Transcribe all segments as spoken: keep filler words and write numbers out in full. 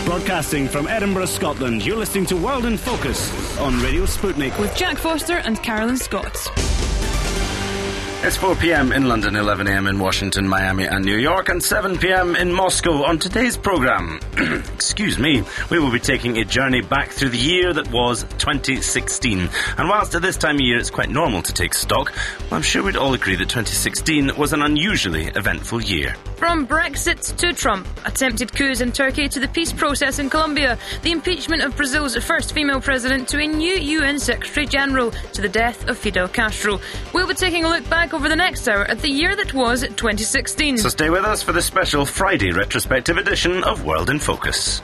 Broadcasting from Edinburgh, Scotland, you're listening to World in Focus on Radio Sputnik. With Jack Foster and Carolyn Scott. It's four p.m. in London, eleven a.m. in Washington, Miami and New York, and seven p.m. in Moscow. On today's programme, excuse me, we will be taking a journey back through the year that was twenty sixteen. And whilst at this time of year it's quite normal to take stock, well, I'm sure we'd all agree that twenty sixteen was an unusually eventful year. From Brexit to Trump, attempted coups in Turkey to the peace process in Colombia, the impeachment of Brazil's first female president to a new U N Secretary-General, to the death of Fidel Castro. We'll be taking a look back over the next hour at the year that was twenty sixteen. So stay with us for the special Friday retrospective edition of World in Focus.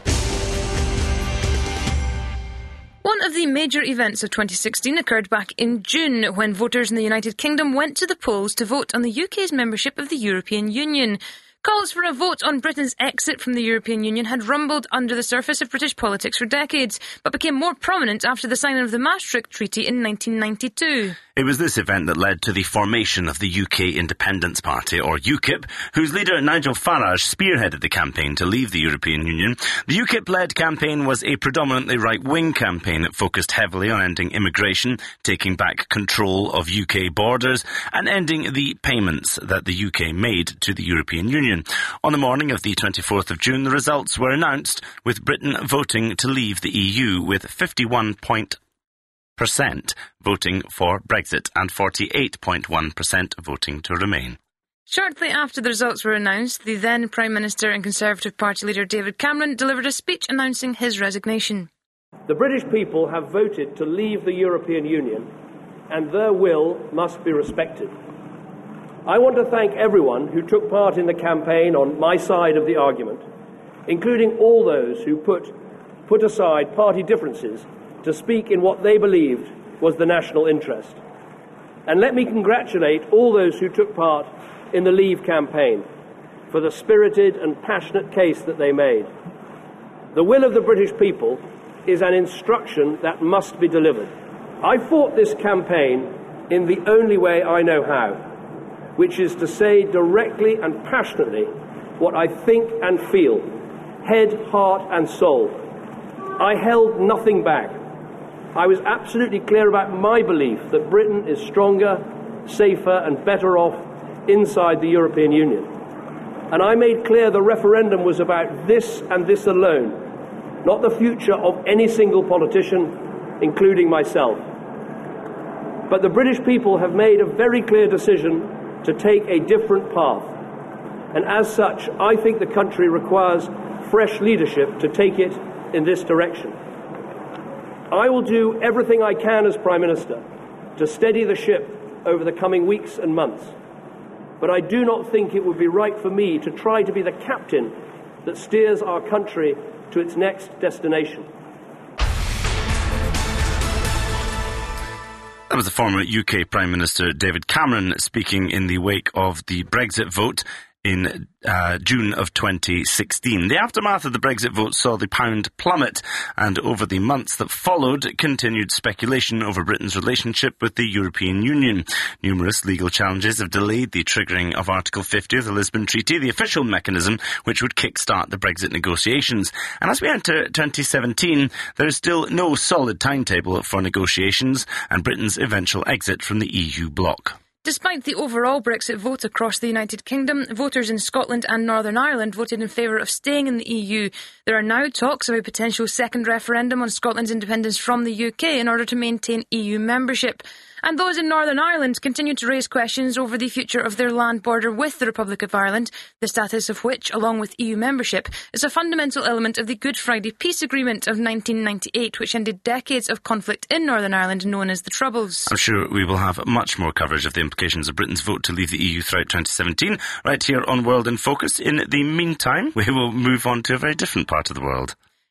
One of the major events of twenty sixteen occurred back in June, when voters in the United Kingdom went to the polls to vote on the U K's membership of the European Union. Calls for a vote on Britain's exit from the European Union had rumbled under the surface of British politics for decades, but became more prominent after the signing of the Maastricht Treaty in nineteen ninety-two. It was this event that led to the formation of the U K Independence Party, or UKIP, whose leader Nigel Farage spearheaded the campaign to leave the European Union. The UKIP-led campaign was a predominantly right-wing campaign that focused heavily on ending immigration, taking back control of U K borders, and ending the payments that the U K made to the European Union. On the morning of the twenty-fourth of June, the results were announced, with Britain voting to leave the E U, with fifty-one percent voting for Brexit and forty-eight point one percent voting to remain. Shortly after the results were announced, the then Prime Minister and Conservative Party leader David Cameron delivered a speech announcing his resignation. The British people have voted to leave the European Union, and their will must be respected. I want to thank everyone who took part in the campaign on my side of the argument, including all those who put, put aside party differences to speak in what they believed was the national interest. And let me congratulate all those who took part in the Leave campaign for the spirited and passionate case that they made. The will of the British people is an instruction that must be delivered. I fought this campaign in the only way I know how, which is to say directly and passionately what I think and feel, head, heart and soul. I held nothing back. I was absolutely clear about my belief that Britain is stronger, safer and better off inside the European Union. And I made clear the referendum was about this and this alone, not the future of any single politician, including myself. But the British people have made a very clear decision to take a different path. And as such, I think the country requires fresh leadership to take it in this direction. I will do everything I can as Prime Minister to steady the ship over the coming weeks and months. But I do not think it would be right for me to try to be the captain that steers our country to its next destination. That was the former U K Prime Minister David Cameron speaking in the wake of the Brexit vote in uh, June of twenty sixteen. The aftermath of the Brexit vote saw the pound plummet, and over the months that followed, continued speculation over Britain's relationship with the European Union. Numerous legal challenges have delayed the triggering of Article fifty of the Lisbon Treaty, the official mechanism which would kickstart the Brexit negotiations. And as we enter twenty seventeen, there is still no solid timetable for negotiations and Britain's eventual exit from the E U bloc. Despite the overall Brexit vote across the United Kingdom, voters in Scotland and Northern Ireland voted in favour of staying in the E U. There are now talks of a potential second referendum on Scotland's independence from the U K in order to maintain E U membership. And those in Northern Ireland continue to raise questions over the future of their land border with the Republic of Ireland, the status of which, along with E U membership, is a fundamental element of the Good Friday Peace Agreement of nineteen ninety-eight, which ended decades of conflict in Northern Ireland known as the Troubles. I'm sure we will have much more coverage of the implications of Britain's vote to leave the E U throughout twenty seventeen, right here on World in Focus. In the meantime, we will move on to a very different part of the world.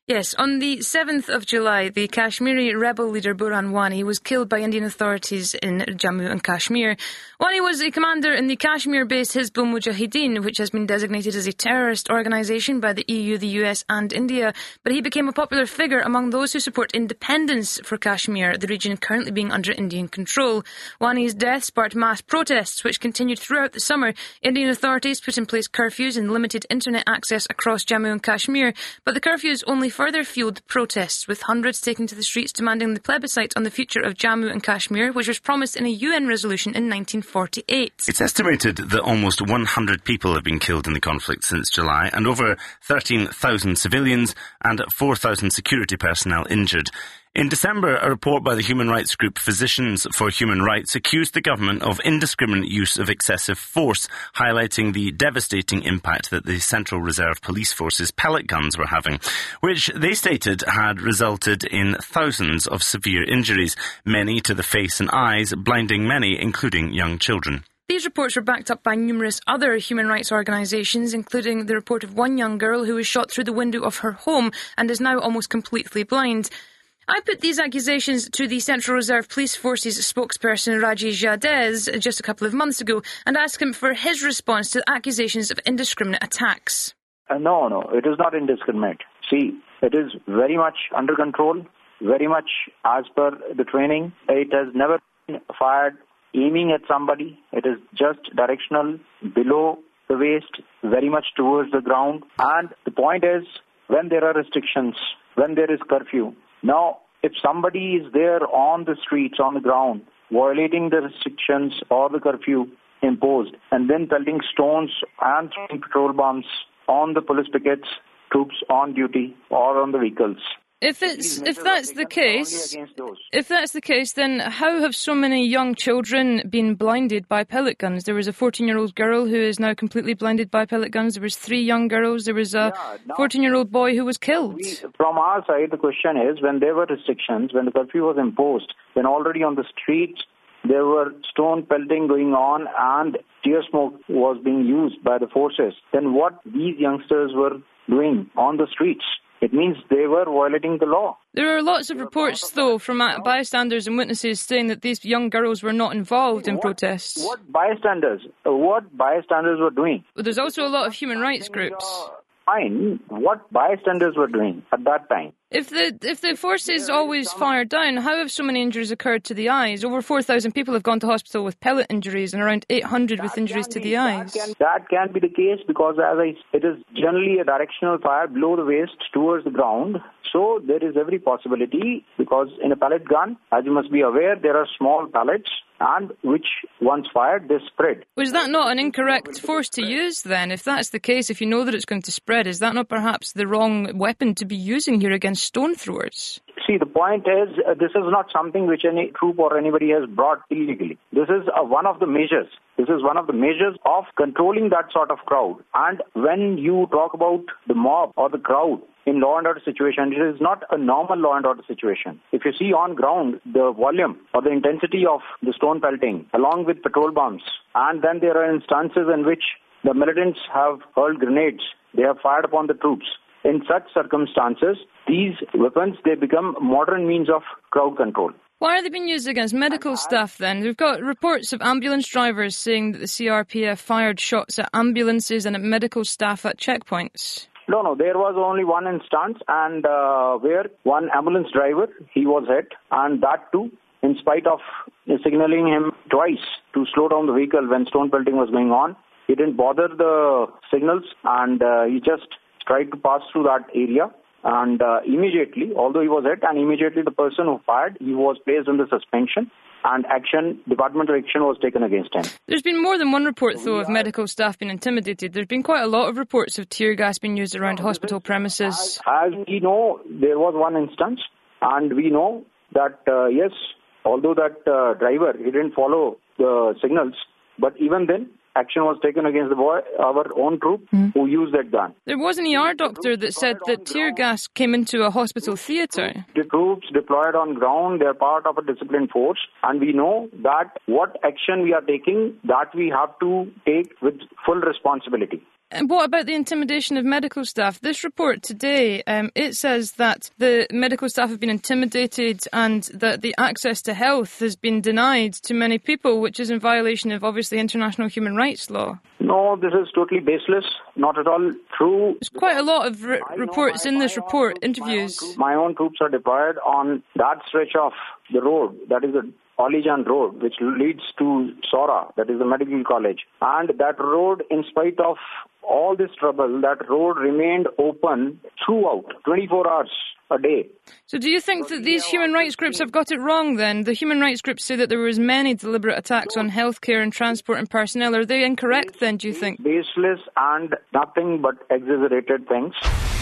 Yes, on the seventh of July, the Kashmiri rebel leader Burhan Wani was killed by Indian authorities in Jammu and Kashmir. Wani was a commander in the Kashmir-based Hizbul Mujahideen, which has been designated as a terrorist organisation by the E U, the U S and India, but he became a popular figure among those who support independence for Kashmir, the region currently being under Indian control. Wani's death sparked mass protests, which continued throughout the summer. Indian authorities put in place curfews and limited internet access across Jammu and Kashmir, but the curfews only further fueled the protests, with hundreds taking to the streets demanding the plebiscite on the future of Jammu and Kashmir, which was promised in a U N resolution in nineteen forty-eight. It's estimated that almost one hundred people have been killed in the conflict since July, and over thirteen thousand civilians and four thousand security personnel injured. In December, a report by the human rights group Physicians for Human Rights accused the government of indiscriminate use of excessive force, highlighting the devastating impact that the Central Reserve Police Force's pellet guns were having, which they stated had resulted in thousands of severe injuries, many to the face and eyes, blinding many, including young children. These reports were backed up by numerous other human rights organisations, including the report of one young girl who was shot through the window of her home and is now almost completely blind. I put these accusations to the Central Reserve Police Force's spokesperson Rajesh Yadav just a couple of months ago and asked him for his response to accusations of indiscriminate attacks. Uh, no, no, it is not indiscriminate. See, it is very much under control, very much as per the training. It has never been fired aiming at somebody. It is just directional, below the waist, very much towards the ground. And the point is, when there are restrictions, when there is curfew, now, if somebody is there on the streets, on the ground, violating the restrictions or the curfew imposed, and then pelting stones and throwing petrol bombs on the police pickets, troops on duty or on the vehicles. If it's if that's the case, if that's the case, then how have so many young children been blinded by pellet guns? There was a fourteen-year-old girl who is now completely blinded by pellet guns. There was three young girls. There was a fourteen-year-old boy who was killed. We, from our side, the question is, when there were restrictions, when the curfew was imposed, when already on the streets there were stone pelting going on and tear smoke was being used by the forces, then what these youngsters were doing on the streets? It means they were violating the law. There are lots of reports, though, from bystanders and witnesses saying that these young girls were not involved in what, protests. What bystanders? What bystanders were doing? But there's also a lot of human rights groups. Fine. What bystanders were doing at that time? If the if the forces always fire down, how have so many injuries occurred to the eyes? Over four thousand people have gone to hospital with pellet injuries and around eight hundred with injuries to the eyes. That can, that can be the case because as I, it is generally a directional fire below the waist towards the ground. So there is every possibility because in a pellet gun, as you must be aware, there are small pellets and which once fired, they spread. Was that not an incorrect force to use then? If that's the case, if you know that it's going to spread, is that not perhaps the wrong weapon to be using here against stone throwers? See, the point is, uh, this is not something which any troop or anybody has brought illegally. This is uh, one of the measures. This is one of the measures of controlling that sort of crowd. And when you talk about the mob or the crowd in law and order situation, it is not a normal law and order situation. If you see on ground, the volume or the intensity of the stone pelting along with petrol bombs, and then there are instances in which the militants have hurled grenades. They have fired upon the troops. In such circumstances, these weapons, they become modern means of crowd control. Why are they being used against medical staff then? We've got reports of ambulance drivers saying that the C R P F fired shots at ambulances and at medical staff at checkpoints. No, no, there was only one instance and uh, where one ambulance driver, he was hit, and that too, in spite of signalling him twice to slow down the vehicle when stone pelting was going on. He didn't bother the signals and uh, he just tried to pass through that area. And uh, immediately, although he was hit, and immediately the person who fired, he was placed under suspension and action, departmental action was taken against him. There's been more than one report, though, of medical staff being intimidated. There's been quite a lot of reports of tear gas being used around hospital premises. As we know, there was one instance, and we know that, uh, yes, although that uh, driver, he didn't follow the signals, but even then, action was taken against the boy, our own troop, mm. who used that gun. There was an E R doctor that said that tear gas came into a hospital theatre. The troops deployed on ground, they're part of a disciplined force, and we know that what action we are taking, that we have to take with full responsibility. And what about the intimidation of medical staff? This report today, um, it says that the medical staff have been intimidated and that the access to health has been denied to many people, which is in violation of, obviously, international human rights law. No, this is totally baseless, not at all true. There's quite a lot of re- reports in this report, interviews. My own troops are deployed on that stretch of the road, that is the Alijan Road, which leads to Sora, that is the medical college. And that road, in spite of all this trouble, that road remained open throughout, twenty-four hours a day. So do you think that these human rights groups have got it wrong then? The human rights groups say that there was many deliberate attacks on healthcare and transport and personnel. Are they incorrect then, do you think? Baseless and nothing but exaggerated things.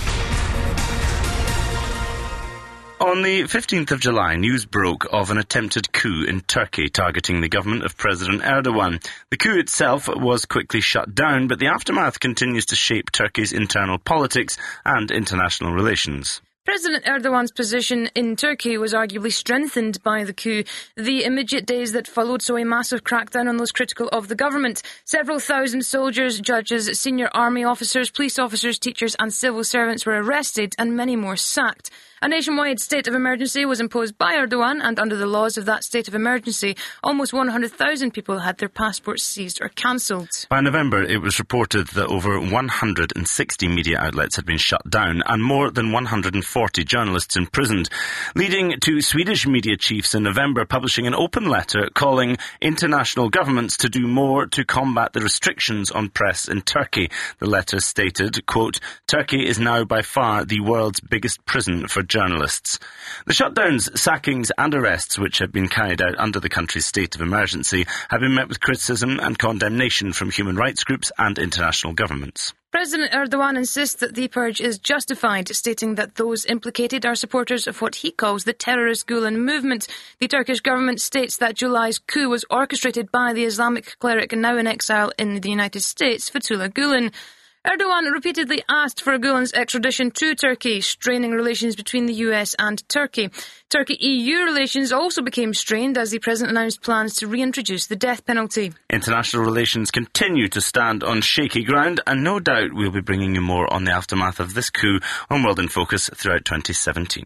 On the fifteenth of July, news broke of an attempted coup in Turkey targeting the government of President Erdogan. The coup itself was quickly shut down, but the aftermath continues to shape Turkey's internal politics and international relations. President Erdogan's position in Turkey was arguably strengthened by the coup. The immediate days that followed saw a massive crackdown on those critical of the government. Several thousand soldiers, judges, senior army officers, police officers, teachers and civil servants were arrested and many more sacked. A nationwide state of emergency was imposed by Erdogan, and under the laws of that state of emergency, almost one hundred thousand people had their passports seized or cancelled. By November, it was reported that over one hundred sixty media outlets had been shut down and more than one hundred forty journalists imprisoned, leading to Swedish media chiefs in November publishing an open letter calling international governments to do more to combat the restrictions on press in Turkey. The letter stated, quote, "Turkey is now by far the world's biggest prison for journalists." The shutdowns, sackings and arrests which have been carried out under the country's state of emergency have been met with criticism and condemnation from human rights groups and international governments. President Erdogan insists that the purge is justified, stating that those implicated are supporters of what he calls the terrorist Gulen movement. The Turkish government states that July's coup was orchestrated by the Islamic cleric now in exile in the United States, Fethullah Gulen. Erdogan repeatedly asked for Gulen's extradition to Turkey, straining relations between the U S and Turkey. Turkey-E U relations also became strained as the president announced plans to reintroduce the death penalty. International relations continue to stand on shaky ground, and no doubt we'll be bringing you more on the aftermath of this coup on World in Focus throughout twenty seventeen.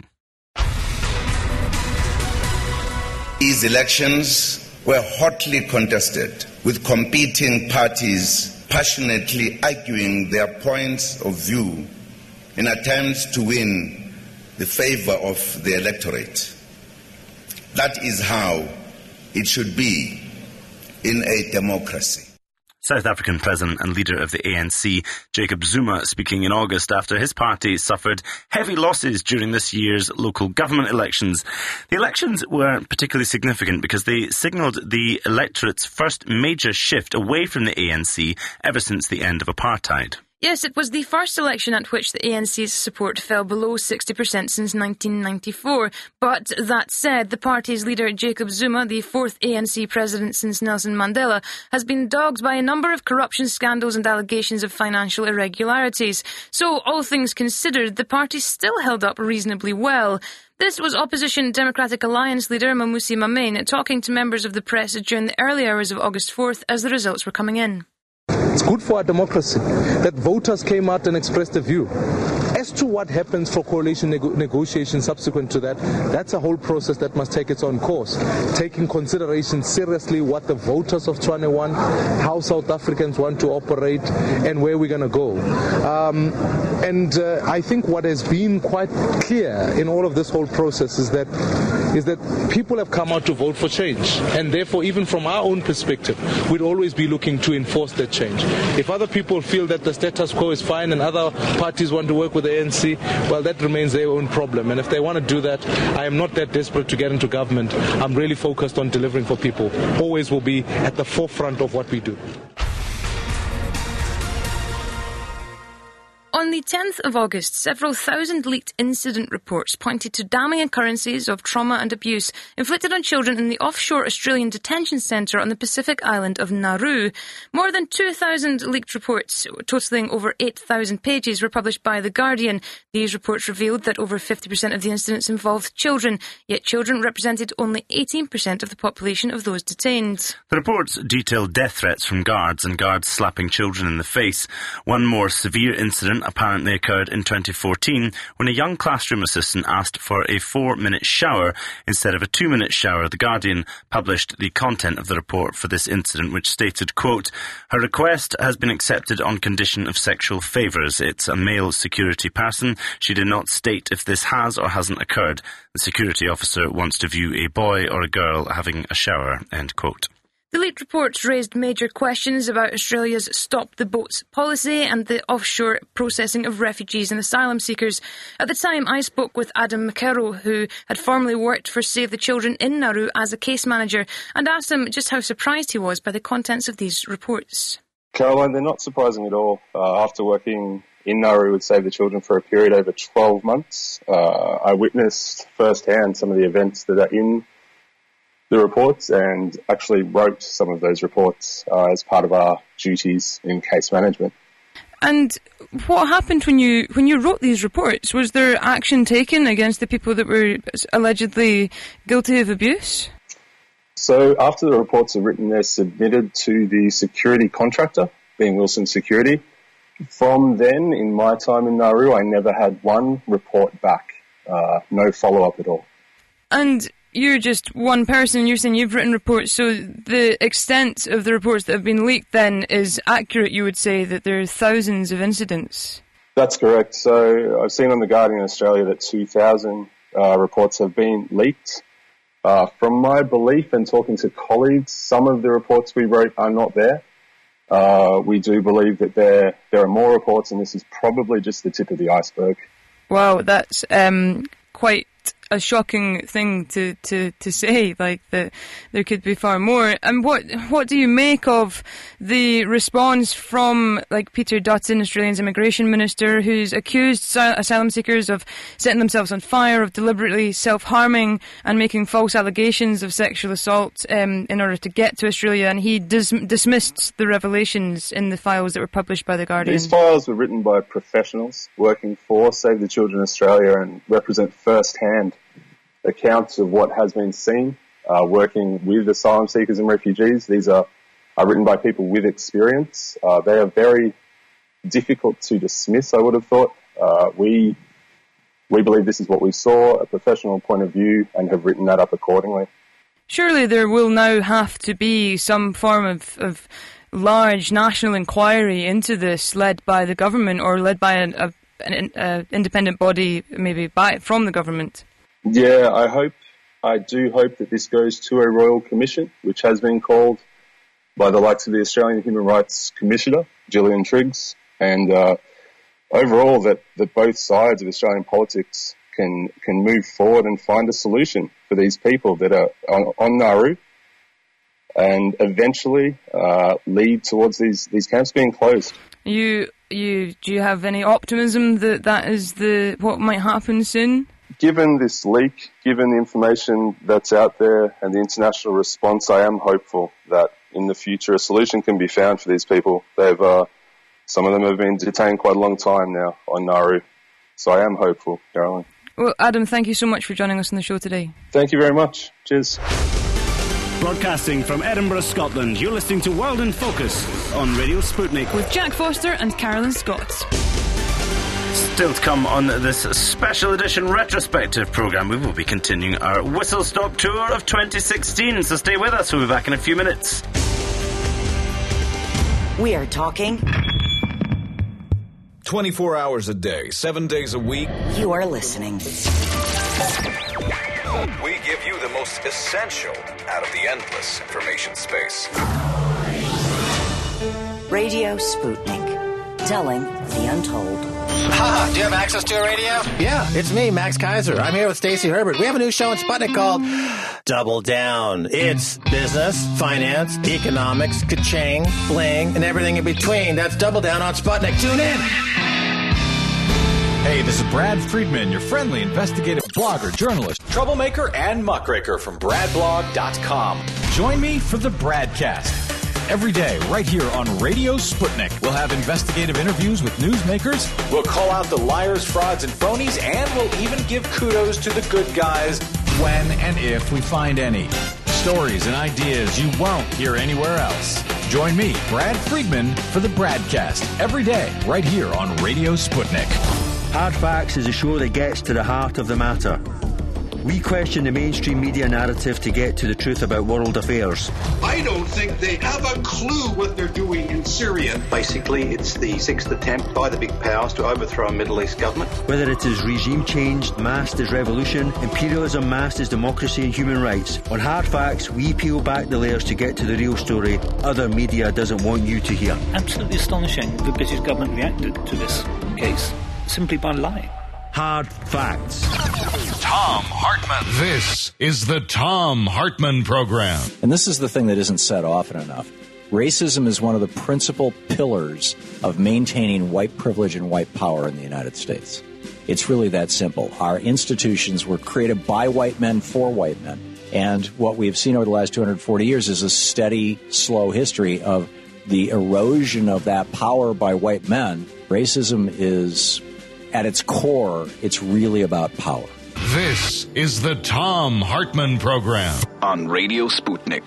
These elections were hotly contested, with competing parties passionately arguing their points of view in attempts to win the favour of the electorate. That is how it should be in a democracy. South African President and leader of the A N C, Jacob Zuma, speaking in August after his party suffered heavy losses during this year's local government elections. The elections were particularly significant because they signalled the electorate's first major shift away from the A N C ever since the end of apartheid. Yes, it was the first election at which the A N C's support fell below sixty percent since nineteen ninety-four. But that said, the party's leader Jacob Zuma, the fourth A N C president since Nelson Mandela, has been dogged by a number of corruption scandals and allegations of financial irregularities. So, all things considered, the party still held up reasonably well. This was opposition Democratic Alliance leader Mamusi Mamane talking to members of the press during the early hours of August fourth as the results were coming in. It's good for our democracy that voters came out and expressed a view. As to what happens for coalition neg- negotiations subsequent to that, that's a whole process that must take its own course, taking consideration seriously what the voters of Tswane want, how South Africans want to operate, and where we're going to go. Um, and uh, I think what has been quite clear in all of this whole process is that is that people have come out to vote for change, and therefore, even from our own perspective, we'd always be looking to enforce that change. If other people feel that the status quo is fine and other parties want to work with the A N C, well, that remains their own problem. And if they want to do that, I am not that desperate to get into government. I'm really focused on delivering for people. Always will be at the forefront of what we do. On the the tenth of August, several thousand leaked incident reports pointed to damning occurrences of trauma and abuse inflicted on children in the offshore Australian detention centre on the Pacific island of Nauru. More than two thousand leaked reports, totalling over eight thousand pages, were published by The Guardian. These reports revealed that over fifty percent of the incidents involved children, yet children represented only eighteen percent of the population of those detained. The reports detailed death threats from guards and guards slapping children in the face. One more severe incident apparently occurred in twenty fourteen when a young classroom assistant asked for a four-minute shower instead of a two-minute shower. The Guardian published the content of the report for this incident, which stated, quote, "Her request has been accepted on condition of sexual favours. It's a male security person. She did not state if this has or hasn't occurred. The security officer wants to view a boy or a girl having a shower," end quote. The leaked reports raised major questions about Australia's Stop the Boats policy and the offshore processing of refugees and asylum seekers. At the time, I spoke with Adam McKerrow, who had formerly worked for Save the Children in Nauru as a case manager, and asked him just how surprised he was by the contents of these reports. Caroline, they're not surprising at all. Uh, after working in Nauru with Save the Children for a period over twelve months, uh, I witnessed firsthand some of the events that are in the reports and actually wrote some of those reports uh, as part of our duties in case management. And what happened when you when you wrote these reports? Was there action taken against the people that were allegedly guilty of abuse? So after the reports are written, they're submitted to the security contractor, being Wilson Security. From then, in my time in Nauru, I never had one report back, uh, no follow-up at all. And you're just one person, you're saying you've written reports, so the extent of the reports that have been leaked then is accurate, you would say, that there are thousands of incidents? That's correct. So I've seen on The Guardian Australia that two thousand uh, reports have been leaked. Uh, from my belief and talking to colleagues, some of the reports we wrote are not there. Uh, we do believe that there there are more reports, and this is probably just the tip of the iceberg. Wow, that's um, quite a shocking thing to, to, to say, like that there could be far more. And what what do you make of the response from like Peter Dutton, Australia's immigration minister, who's accused asylum seekers of setting themselves on fire, of deliberately self-harming and making false allegations of sexual assault um, in order to get to Australia, and he dis- dismissed the revelations in the files that were published by The Guardian? These files were written by professionals working for Save the Children Australia and represent first-hand accounts of what has been seen, uh, working with asylum seekers and refugees. These are, are written by people with experience. Uh, they are very difficult to dismiss, I would have thought. Uh, we we believe this is what we saw, a professional point of view, and have written that up accordingly. Surely there will now have to be some form of, of large national inquiry into this, led by the government or led by an, a, an a independent body, maybe by from the government. Yeah, I hope, I do hope that this goes to a Royal Commission, which has been called by the likes of the Australian Human Rights Commissioner, Gillian Triggs, and uh, overall that, that both sides of Australian politics can can move forward and find a solution for these people that are on, on Nauru, and eventually uh, lead towards these, these camps being closed. You you do you have any optimism that that is the what might happen soon? Given this leak, given the information that's out there and the international response, I am hopeful that in the future a solution can be found for these people. They've, uh, some of them have been detained quite a long time now on Nauru, so I am hopeful, Caroline. Well, Adam, thank you so much for joining us on the show today. Thank you very much. Cheers. Broadcasting from Edinburgh, Scotland, you're listening to World in Focus on Radio Sputnik with Jack Foster and Carolyn Scott. Still to come on this special edition retrospective programme, we will be continuing our Whistle Stop tour of twenty sixteen, so stay with us, we'll be back in a few minutes. We are talking twenty-four hours a day, seven days a week. You are listening. We give you the most essential out of the endless information space. Radio Sputnik, telling the untold. Ha! Do you have access to a radio? Yeah, it's me, Max Kaiser. I'm here with Stacey Herbert. We have a new show on Sputnik called Double Down. It's business, finance, economics, ka-ching, bling, and everything in between. That's Double Down on Sputnik. Tune in! Hey, this is Brad Friedman, your friendly investigative blogger, journalist, troublemaker, and muckraker from brad blog dot com. Join me for the Bradcast. Every day, right here on Radio Sputnik, we'll have investigative interviews with newsmakers. We'll call out the liars, frauds, and phonies, and we'll even give kudos to the good guys when and if we find any. Stories and ideas you won't hear anywhere else. Join me, Brad Friedman, for the Bradcast every day, right here on Radio Sputnik. Hard Facts is a show that gets to the heart of the matter. We question the mainstream media narrative to get to the truth about world affairs. I don't think they have a clue what they're doing in Syria. Basically, it's the sixth attempt by the big powers to overthrow a Middle East government. Whether it is regime change masked as revolution, imperialism masked as democracy and human rights, on Hard Facts, we peel back the layers to get to the real story other media doesn't want you to hear. Absolutely astonishing. The British government reacted to this case simply by lying. Hard Facts. Thom Hartmann. This is the Thom Hartmann Program. And this is the thing that isn't said often enough. Racism is one of the principal pillars of maintaining white privilege and white power in the United States. It's really that simple. Our institutions were created by white men for white men. And what we've seen over the last two hundred forty years is a steady, slow history of the erosion of that power by white men. Racism is, at its core, it's really about power. This is the Thom Hartmann Program on Radio Sputnik.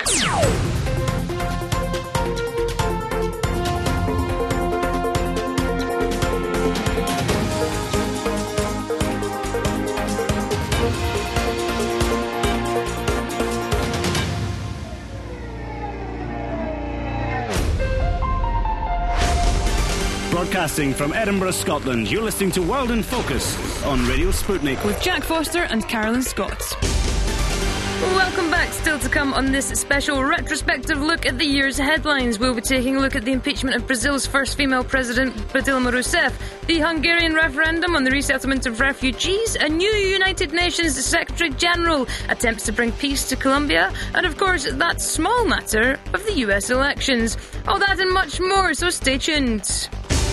Broadcasting from Edinburgh, Scotland, you're listening to World in Focus on Radio Sputnik. With Jack Foster and Carolyn Scott. Welcome back. Still to come on this special retrospective look at the year's headlines. We'll be taking a look at the impeachment of Brazil's first female president, Dilma Rousseff, the Hungarian referendum on the resettlement of refugees, a new United Nations Secretary General attempts to bring peace to Colombia, and of course that small matter of the U S elections. All that and much more, so stay tuned.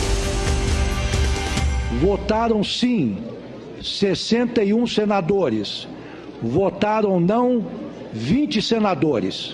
Votaram sim sessenta e um senadores. Votaram não vinte senadores.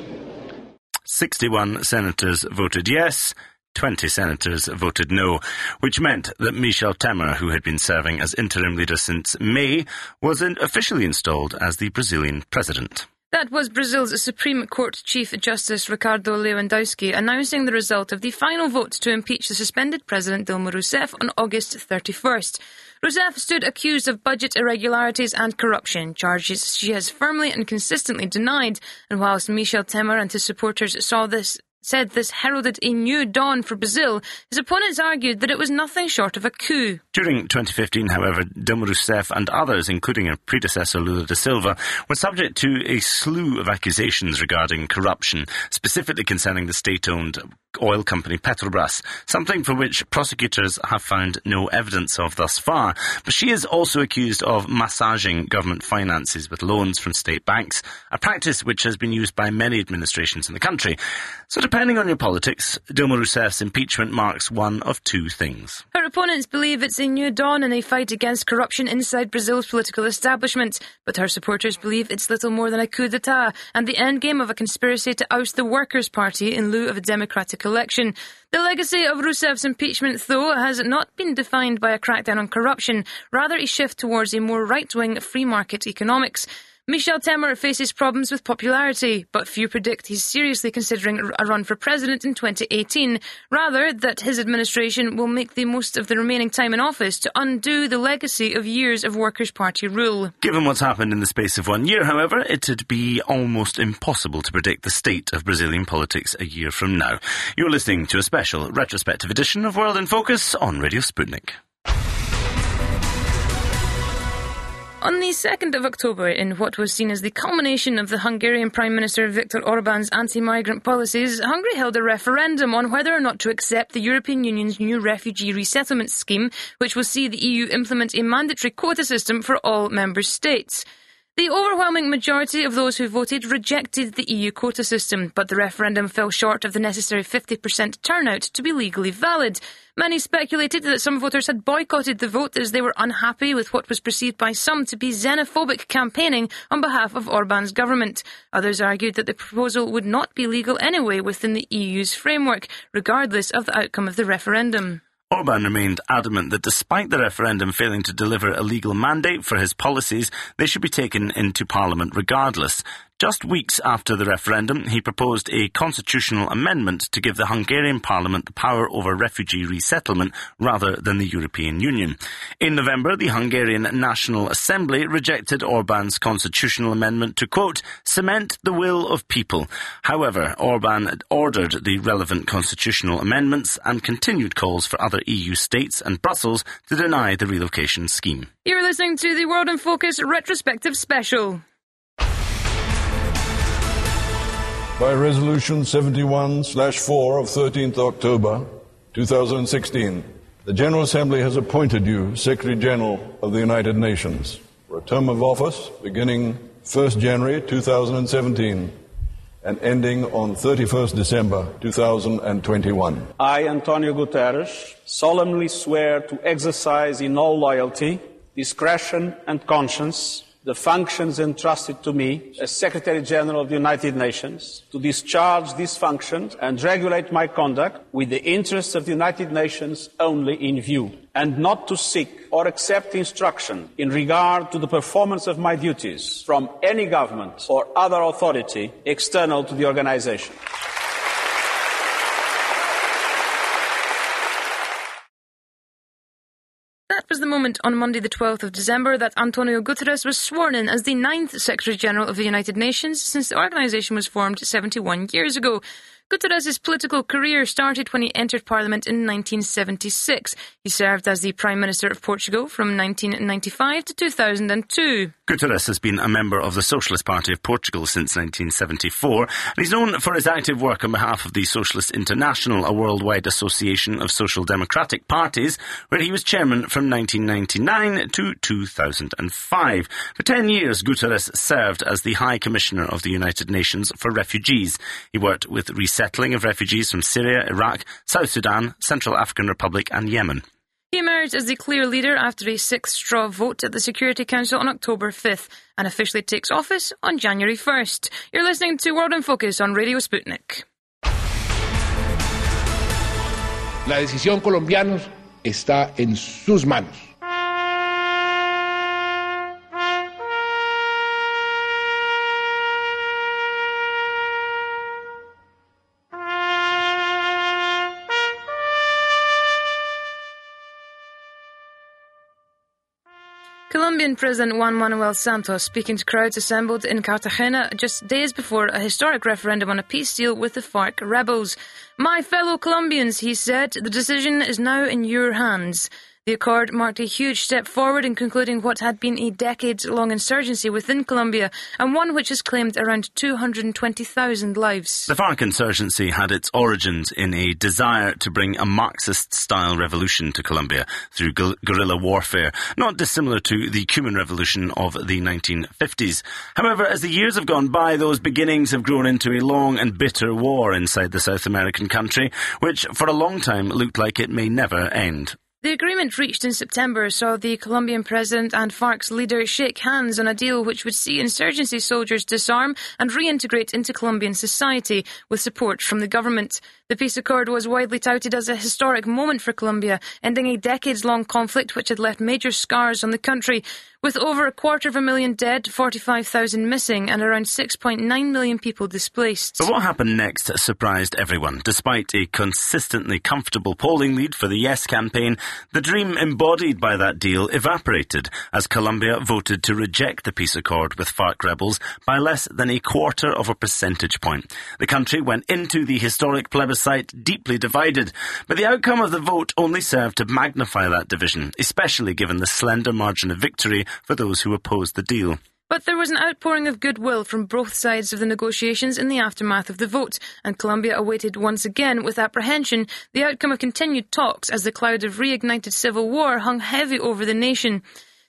sixty-one senators voted yes, twenty senators voted no, which meant that Michel Temer, who had been serving as interim leader since May, was officially installed as the Brazilian president. That was Brazil's Supreme Court Chief Justice Ricardo Lewandowski announcing the result of the final vote to impeach the suspended President Dilma Rousseff on August thirty-first. Rousseff stood accused of budget irregularities and corruption, charges she has firmly and consistently denied, and whilst Michel Temer and his supporters saw this said this heralded a new dawn for Brazil, his opponents argued that it was nothing short of a coup. During twenty fifteen, however, Dilma Rousseff and others, including her predecessor Lula da Silva, were subject to a slew of accusations regarding corruption, specifically concerning the state-owned oil company Petrobras, something for which prosecutors have found no evidence of thus far. But she is also accused of massaging government finances with loans from state banks, a practice which has been used by many administrations in the country. So depending on your politics, Dilma Rousseff's impeachment marks one of two things. Her opponents believe it's a new dawn in a fight against corruption inside Brazil's political establishment, but her supporters believe it's little more than a coup d'etat and the endgame of a conspiracy to oust the Workers' Party in lieu of a democratic election. The legacy of Rousseff's impeachment, though, has not been defined by a crackdown on corruption, rather a shift towards a more right-wing free market economics. Michel Temer faces problems with popularity, but few predict he's seriously considering a run for president in twenty eighteen. Rather, that his administration will make the most of the remaining time in office to undo the legacy of years of Workers' Party rule. Given what's happened in the space of one year, however, it'd be almost impossible to predict the state of Brazilian politics a year from now. You're listening to a special retrospective edition of World in Focus on Radio Sputnik. On the second of October, in what was seen as the culmination of the Hungarian Prime Minister Viktor Orban's anti-migrant policies, Hungary held a referendum on whether or not to accept the European Union's new refugee resettlement scheme, which will see the E U implement a mandatory quota system for all member states. The overwhelming majority of those who voted rejected the E U quota system, but the referendum fell short of the necessary fifty percent turnout to be legally valid. Many speculated that some voters had boycotted the vote as they were unhappy with what was perceived by some to be xenophobic campaigning on behalf of Orban's government. Others argued that the proposal would not be legal anyway within the E U's framework, regardless of the outcome of the referendum. Orban remained adamant that despite the referendum failing to deliver a legal mandate for his policies, they should be taken into Parliament regardless. Just weeks after the referendum, he proposed a constitutional amendment to give the Hungarian Parliament the power over refugee resettlement rather than the European Union. In November, the Hungarian National Assembly rejected Orban's constitutional amendment to, quote, cement the will of people. However, Orban ordered the relevant constitutional amendments and continued calls for other E U states and Brussels to deny the relocation scheme. You're listening to the World in Focus retrospective special. By Resolution seventy-one slash four of thirteenth October two thousand sixteen, the General Assembly has appointed you Secretary-General of the United Nations for a term of office beginning first January two thousand seventeen and ending on thirty-first December two thousand twenty-one. I, Antonio Guterres, solemnly swear to exercise in all loyalty, discretion and conscience the functions entrusted to me as Secretary-General of the United Nations, to discharge these functions and regulate my conduct with the interests of the United Nations only in view, and not to seek or accept instruction in regard to the performance of my duties from any government or other authority external to the organization. That was the moment on Monday the twelfth of December that Antonio Guterres was sworn in as the ninth Secretary-General of the United Nations since the organisation was formed seventy-one years ago. Guterres' political career started when he entered Parliament in nineteen seventy-six. He served as the Prime Minister of Portugal from nineteen ninety-five to two thousand two. Guterres has been a member of the Socialist Party of Portugal since nineteen seventy-four, and he's known for his active work on behalf of the Socialist International, a worldwide association of social democratic parties, where he was chairman from nineteen ninety-nine to two thousand five. For ten years, Guterres served as the High Commissioner of the United Nations for Refugees. He worked with resettling of refugees from Syria, Iraq, South Sudan, Central African Republic and Yemen. He emerged as the clear leader after a six-straw vote at the Security Council on October fifth and officially takes office on January first. You're listening to World in Focus on Radio Sputnik. La decisión, colombianos, está en sus manos. Colombian President Juan Manuel Santos speaking to crowds assembled in Cartagena just days before a historic referendum on a peace deal with the FARC rebels. My fellow Colombians, he said, the decision is now in your hands. The accord marked a huge step forward in concluding what had been a decades-long insurgency within Colombia, and one which has claimed around two hundred twenty thousand lives. The FARC insurgency had its origins in a desire to bring a Marxist-style revolution to Colombia through gu- guerrilla warfare, not dissimilar to the Cuban Revolution of the nineteen fifties. However, as the years have gone by, those beginnings have grown into a long and bitter war inside the South American country, which for a long time looked like it may never end. The agreement reached in September saw the Colombian president and FARC's leader shake hands on a deal which would see insurgency soldiers disarm and reintegrate into Colombian society with support from the government. The peace accord was widely touted as a historic moment for Colombia, ending a decades-long conflict which had left major scars on the country. With over a quarter of a million dead, forty-five thousand missing and around six point nine million people displaced. But what happened next surprised everyone. Despite a consistently comfortable polling lead for the Yes campaign, the dream embodied by that deal evaporated as Colombia voted to reject the peace accord with FARC rebels by less than a quarter of a percentage point. The country went into the historic plebiscite deeply divided, but the outcome of the vote only served to magnify that division, especially given the slender margin of victory for those who opposed the deal. But there was an outpouring of goodwill from both sides of the negotiations in the aftermath of the vote, and Colombia awaited once again with apprehension the outcome of continued talks as the cloud of reignited civil war hung heavy over the nation.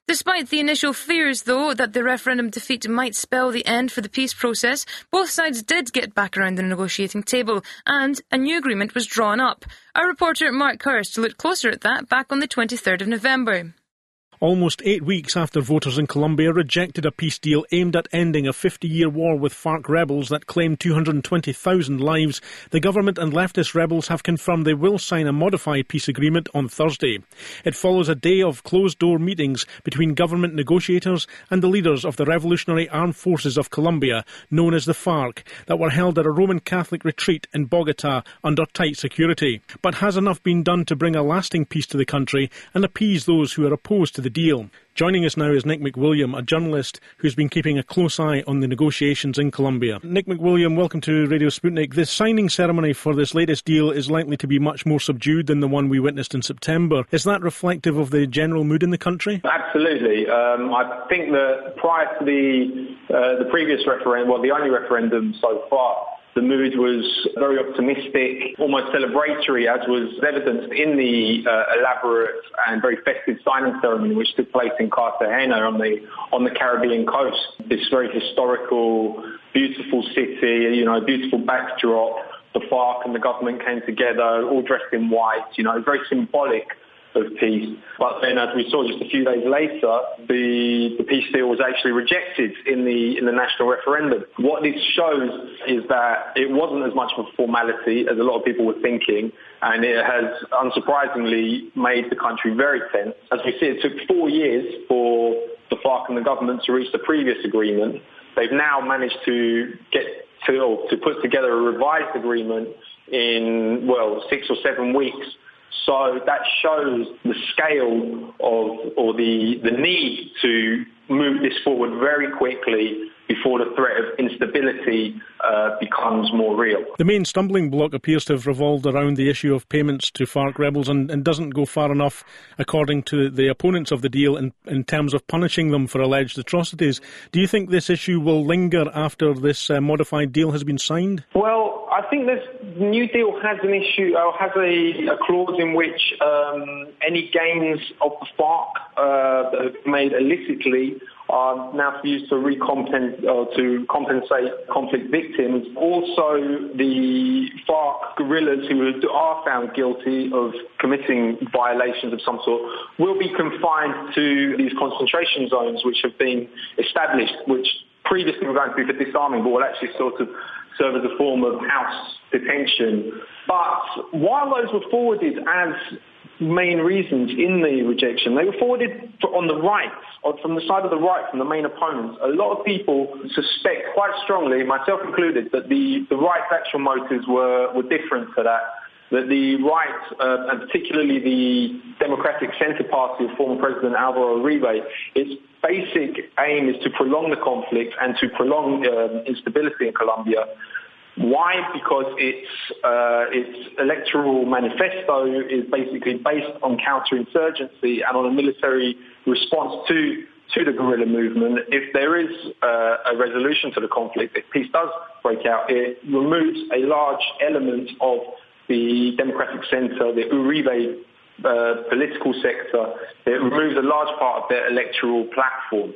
Despite the initial fears, though, that the referendum defeat might spell the end for the peace process, both sides did get back around the negotiating table, and a new agreement was drawn up. Our reporter Mark Hurst looked closer at that back on the twenty-third of November. Almost eight weeks after voters in Colombia rejected a peace deal aimed at ending a fifty-year war with FARC rebels that claimed two hundred twenty thousand lives, the government and leftist rebels have confirmed they will sign a modified peace agreement on Thursday. It follows a day of closed-door meetings between government negotiators and the leaders of the Revolutionary Armed Forces of Colombia, known as the FARC, that were held at a Roman Catholic retreat in Bogotá under tight security. But has enough been done to bring a lasting peace to the country and appease those who are opposed to the deal? Joining us now is Nick McWilliam, a journalist who's been keeping a close eye on the negotiations in Colombia. Nick McWilliam, welcome to Radio Sputnik. The signing ceremony for this latest deal is likely to be much more subdued than the one we witnessed in September. Is that reflective of the general mood in the country? Absolutely. Um, I think that prior to the uh, the previous referendum, well, the only referendum so far, the mood was very optimistic, almost celebratory, as was evidenced in the uh, elaborate and very festive signing ceremony which took place in Cartagena on the on the Caribbean coast. This very historical, beautiful city, you know, beautiful backdrop. The FARC and the government came together, all dressed in white, you know, very symbolic of peace. But then, as we saw just a few days later, the, the peace deal was actually rejected in the in the national referendum. What this shows is that it wasn't as much of a formality as a lot of people were thinking, and it has unsurprisingly made the country very tense. As we see, it took four years for the FARC and the government to reach the previous agreement. They've now managed to get to, or to put together a revised agreement in, well, six or seven weeks. So that shows the scale of, or the, the need to move this forward very quickly before the threat of instability uh, becomes more real. The main stumbling block appears to have revolved around the issue of payments to FARC rebels and, and doesn't go far enough, according to the opponents of the deal, in, in terms of punishing them for alleged atrocities. Do you think this issue will linger after this uh, modified deal has been signed? Well, I think this new deal has an issue, or has a, a clause in which um, any gains of the FARC uh, that have been made illicitly are now used to recompensate uh, to compensate conflict victims. Also, the FARC guerrillas who are found guilty of committing violations of some sort will be confined to these concentration zones which have been established, which previously were going to be for disarming, but will actually sort of serve as a form of house detention. But while those were forwarded as main reasons in the rejection, they were forwarded on the right, or from the side of the right, from the main opponents. A lot of people suspect quite strongly, myself included, that the, the right's actual motives were, were different to that. That the right, uh, and particularly the Democratic Center Party of former President Álvaro Uribe, its basic aim is to prolong the conflict and to prolong uh, instability in Colombia. Why? Because its uh, its electoral manifesto is basically based on counterinsurgency and on a military response to to the guerrilla movement. If there is uh, a resolution to the conflict, if peace does break out, it removes a large element of the Democratic Center, the Uribe uh, political sector. It removes a large part of their electoral platform.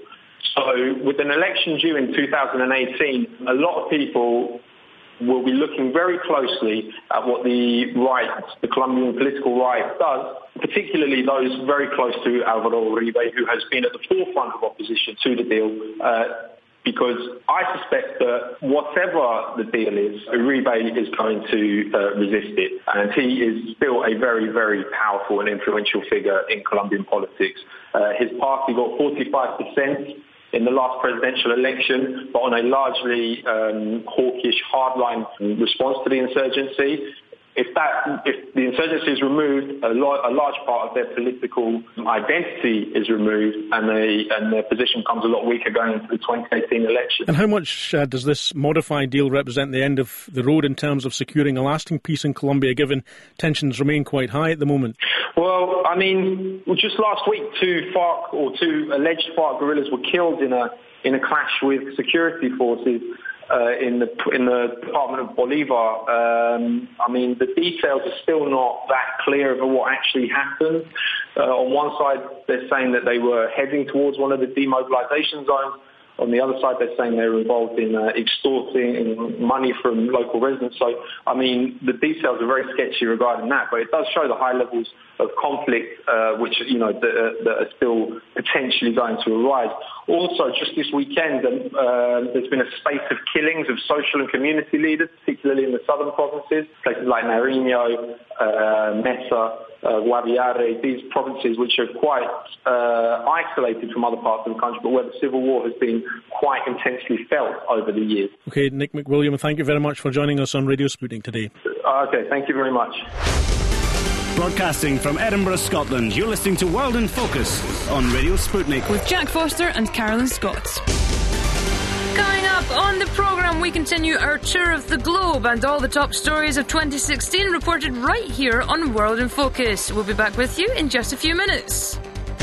So with an election due in two thousand eighteen, a lot of people will be looking very closely at what the right, the Colombian political right, does, particularly those very close to Álvaro Uribe, who has been at the forefront of opposition to the deal, uh, because I suspect that whatever the deal is, Uribe is going to uh, resist it, and he is still a very, very powerful and influential figure in Colombian politics. Uh, his party got forty-five percent in the last presidential election, but on a largely um, hawkish, hardline response to the insurgency. If that, if the insurgency is removed, a, lo- a large part of their political identity is removed, and they and their position becomes a lot weaker going into the twenty eighteen election. And how much uh, does this modified deal represent the end of the road in terms of securing a lasting peace in Colombia, given tensions remain quite high at the moment? Well, I mean, just last week, two FARC or two alleged FARC guerrillas were killed in a in a clash with security forces. uh, in the in the Department of Bolivar. Um, I mean, the details are still not that clear of what actually happened. Uh, on one side, they're saying that they were heading towards one of the demobilization zones. On the other side, they're saying they were involved in uh, extorting money from local residents. So, I mean, the details are very sketchy regarding that, but it does show the high levels of conflict, uh, which, you know, that, uh, that are still potentially going to arise. Also, just this weekend, uh, there's been a spate of killings of social and community leaders, particularly in the southern provinces, places like Nariño, uh, Mesa, uh, Guaviare, these provinces which are quite uh, isolated from other parts of the country, but where the civil war has been quite intensely felt over the years. Okay, Nick McWilliam, thank you very much for joining us on Radio Sputnik today. Uh, okay, thank you very much. Broadcasting from Edinburgh, Scotland, you're listening to World in Focus on Radio Sputnik. With Jack Foster and Carolyn Scott. Coming up on the programme, we continue our tour of the globe and all the top stories of twenty sixteen reported right here on World in Focus. We'll be back with you in just a few minutes.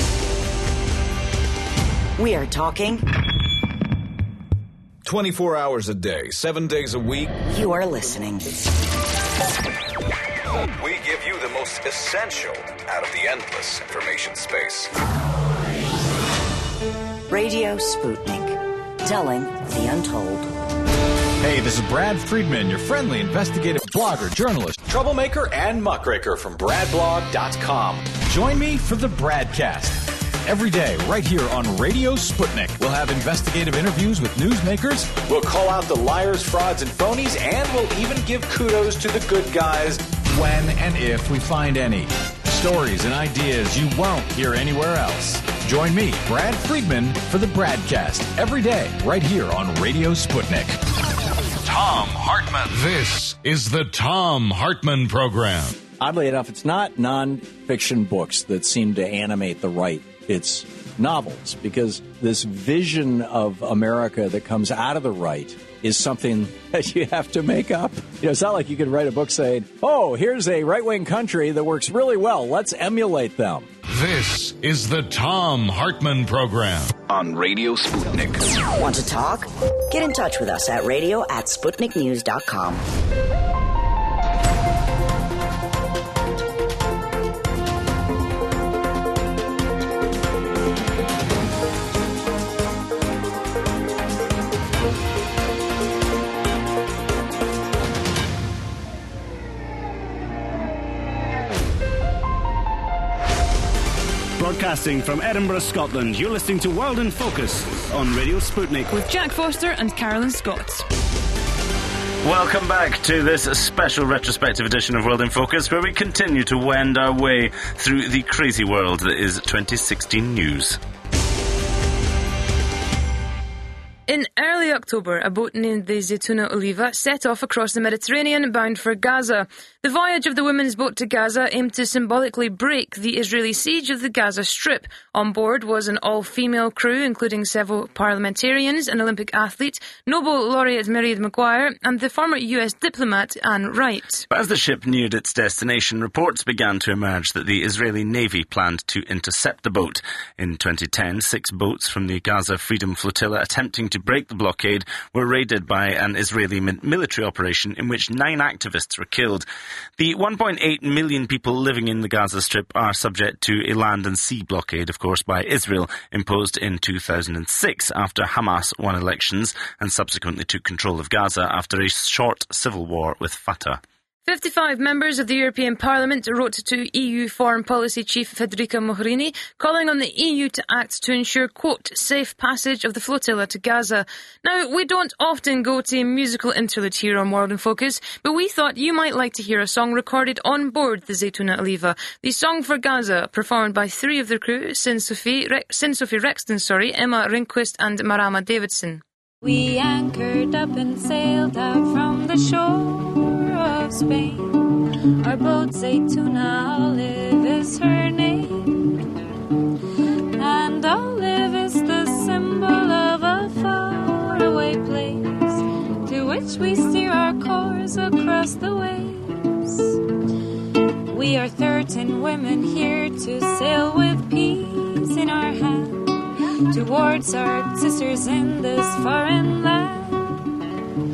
We are talking twenty-four hours a day, seven days a week. You are listening. We give you the most essential out of the endless information space. Radio Sputnik. Telling the untold. Hey, this is Brad Friedman, your friendly investigative blogger, journalist, troublemaker, and muckraker from brad blog dot com. Join me for the Bradcast. Every day, right here on Radio Sputnik, we'll have investigative interviews with newsmakers. We'll call out the liars, frauds, and phonies, and we'll even give kudos to the good guys when and if we find any. Stories and ideas you won't hear anywhere else. Join me, Brad Friedman, for the Bradcast every day, right here on Radio Sputnik. Tom Hartman. This is the Tom Hartman Program. Oddly enough, it's not non-fiction books that seem to animate the right. It's novels, because this vision of America that comes out of the right is something that you have to make up. You know, it's not like you could write a book saying, oh, here's a right-wing country that works really well. Let's emulate them. This is the Tom Hartman Program on Radio Sputnik. Want to talk? Get in touch with us at radio at sputnik news dot com. Broadcasting from Edinburgh, Scotland, you're listening to World in Focus on Radio Sputnik. With Jack Foster and Carolyn Scott. Welcome back to this special retrospective edition of World in Focus, where we continue to wend our way through the crazy world that is twenty sixteen news. In early October, a boat named the Zaytuna Oliva set off across the Mediterranean bound for Gaza. The voyage of the women's boat to Gaza aimed to symbolically break the Israeli siege of the Gaza Strip. On board was an all-female crew, including several parliamentarians, an Olympic athlete, Nobel laureate Mairead Maguire, and the former U S diplomat Anne Wright. But as the ship neared its destination, reports began to emerge that the Israeli Navy planned to intercept the boat. In twenty ten, six boats from the Gaza Freedom Flotilla attempting to break the blockade were raided by an Israeli military operation in which nine activists were killed. The one point eight million people living in the Gaza Strip are subject to a land and sea blockade, of course, by Israel, imposed in two thousand six after Hamas won elections and subsequently took control of Gaza after a short civil war with Fatah. fifty-five members of the European Parliament wrote to E U Foreign Policy Chief Federica Mogherini, calling on the E U to act to ensure, quote, safe passage of the flotilla to Gaza. Now, we don't often go to a musical interlude here on World in Focus, but we thought you might like to hear a song recorded on board the Zaytuna Oliva. The Song for Gaza, performed by three of the crew, Sin Sophie, Re- Sin Sophie Rexton, sorry, Emma Ringquist and Marama Davidson. We anchored up and sailed out from the shore of Spain. Our boat Zaytuna Olive is her name, and Olive is the symbol of a faraway place to which we steer our course across the waves. We are thirteen women here to sail with peace in our hand towards our sisters in this foreign land.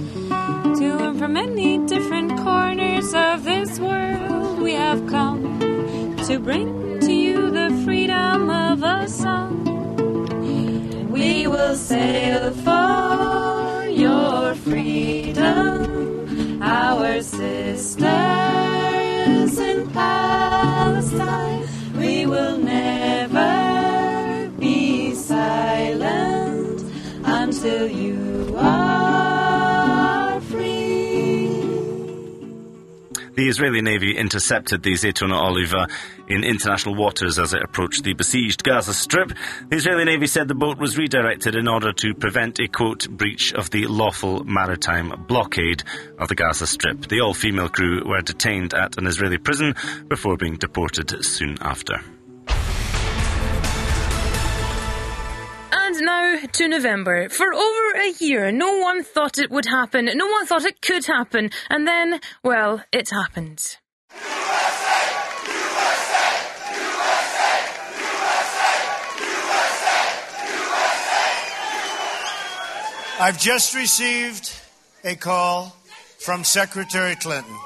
And from many different corners of this world, we have come to bring to you the freedom of a song. We will sail for your freedom, our sisters in Palestine. We will never be silent until you are free. The Israeli Navy intercepted the Zaytuna Oliva in international waters as it approached the besieged Gaza Strip. The Israeli Navy said the boat was redirected in order to prevent a, quote, breach of the lawful maritime blockade of the Gaza Strip. The all-female crew were detained at an Israeli prison before being deported soon after. And now to November. For over a year, no one thought it would happen. No one thought it could happen. And then, well, it happened. I've just received a call from Secretary Clinton.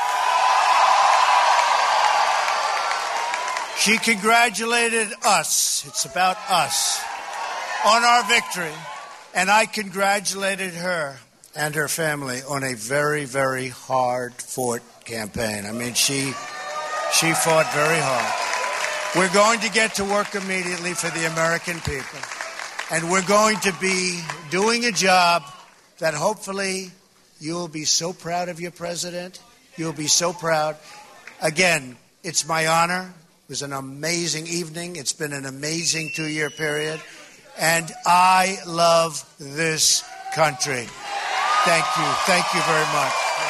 She congratulated us, it's about us, on our victory, and I congratulated her and her family on a very, very hard-fought campaign. I mean, she, she fought very hard. We're going to get to work immediately for the American people. And we're going to be doing a job that hopefully you'll be so proud of your president. You'll be so proud. Again, it's my honor. It was an amazing evening. It's been an amazing two-year period. And I love this country. Thank you. Thank you very much.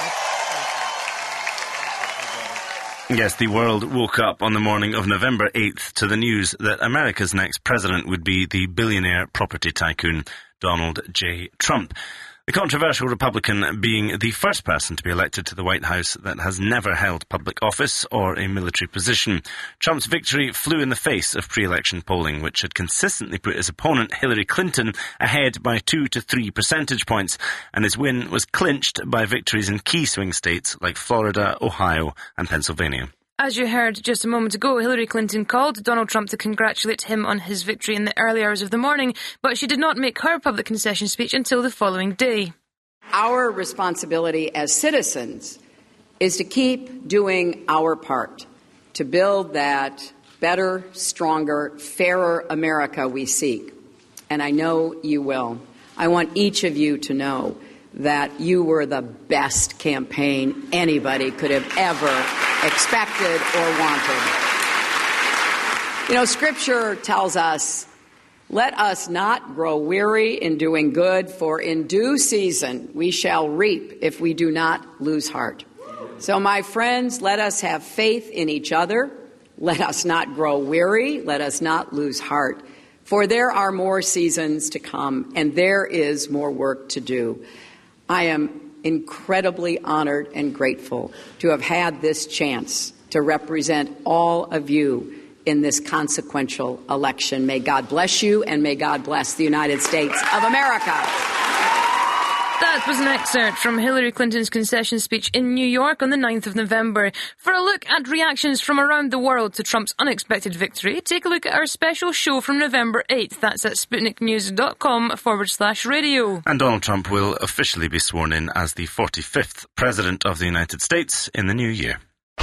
Yes, the world woke up on the morning of November eighth to the news that America's next president would be the billionaire property tycoon Donald J. Trump. The controversial Republican being the first person to be elected to the White House that has never held public office or a military position. Trump's victory flew in the face of pre-election polling, which had consistently put his opponent Hillary Clinton ahead by two to three percentage points, and his win was clinched by victories in key swing states like Florida, Ohio, and Pennsylvania. As you heard just a moment ago, Hillary Clinton called Donald Trump to congratulate him on his victory in the early hours of the morning, but she did not make her public concession speech until the following day. Our responsibility as citizens is to keep doing our part to build that better, stronger, fairer America we seek. And I know you will. I want each of you to know that you were the best campaign anybody could have ever expected or wanted. You know, Scripture tells us, let us not grow weary in doing good, for in due season we shall reap if we do not lose heart. So, my friends, let us have faith in each other. Let us not grow weary. Let us not lose heart. For there are more seasons to come, and there is more work to do. I am incredibly honored and grateful to have had this chance to represent all of you in this consequential election. May God bless you, and may God bless the United States of America. That was an excerpt from Hillary Clinton's concession speech in New York on the ninth of November. For a look at reactions from around the world to Trump's unexpected victory, take a look at our special show from November eighth. That's at sputniknews.com forward slash radio. And Donald Trump will officially be sworn in as the forty-fifth President of the United States in the new year.